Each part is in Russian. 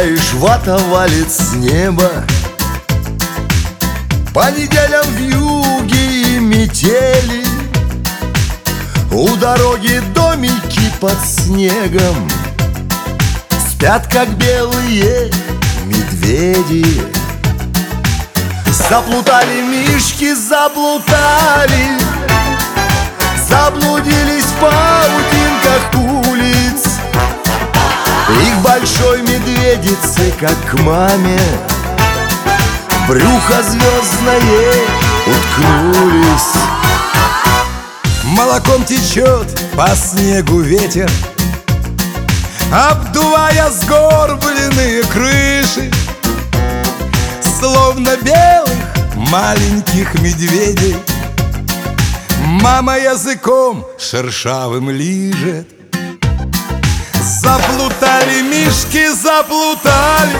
замечаешь, вата валит с неба. По неделям вьюги и метели, у дороги домики под снегом, спят, как белые медведи. Заплутали мишки, заплутали, заблудились в паутинках улиц. Их большой медведицы, как к маме, в брюхо звездное уткнулись. Молоком течет по снегу ветер, обдувая сгорбленные крыши, словно белых маленьких медведей. Мама языком шершавым лижет. Заплутали мишки, заплутали,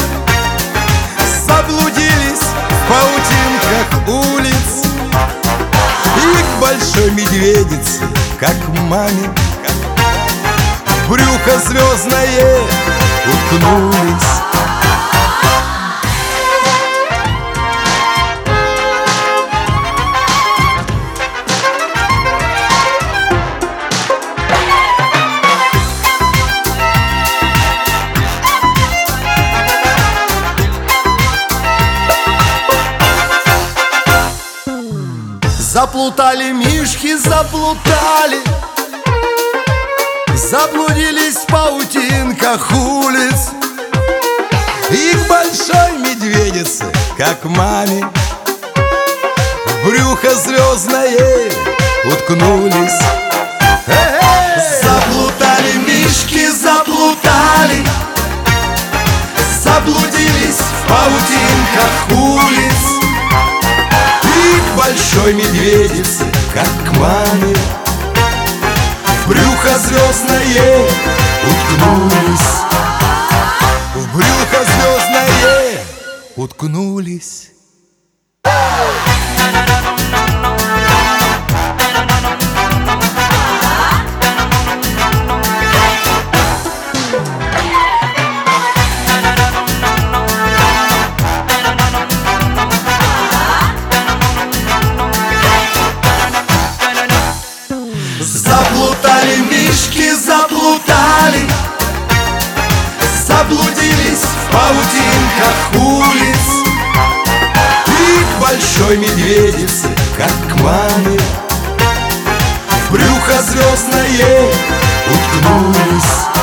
заблудились в паутинках улиц. И к большой медведице, как к маме, в брюхо звездное уткнулись. Заплутали мишки, заплутали, заблудились в паутинках улиц. И к большой медведице, как к маме, в брюхо звездное уткнулись. Заплутали мишки, заплутали, заблудились в паутинках улиц. И к большой медведице, как к маме, в брюхо звездное уткнулись. В брюхо звездное уткнулись. Заплутали мишки, заплутали, заблудились в паутинках улиц. И к большой медведице, как к маме, в брюхо звездное уткнулись.